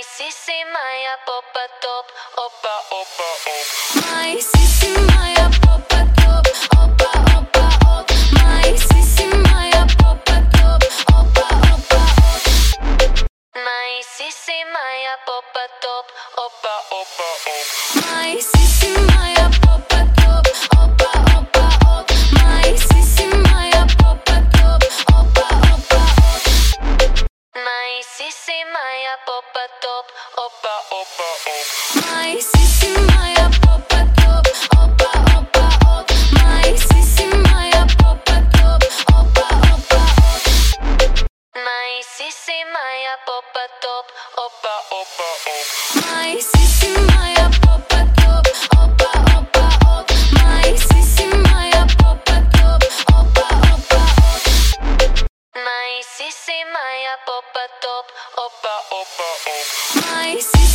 sisi Maya popa top, opa opa op. My sissy Maya popa top, opa opa op. My sissy Maya popa top, opa opa op. My sisi Maya popa top, opa opa op. My sissy Maya popa top, opa opa op. My sissy Maya popa top, opa opa op. My sisi Maya popa top, opa opa op. My sissy Maya popa top, opa opa op. My sissy Maya popa top, opa opa op. My sisi Maya popa top, opa opa op. My sissy Maya popa top, opa opa op. My sissy Maya popa top, opa opa op. My sisi Maya popa top, opa opa op. My sissy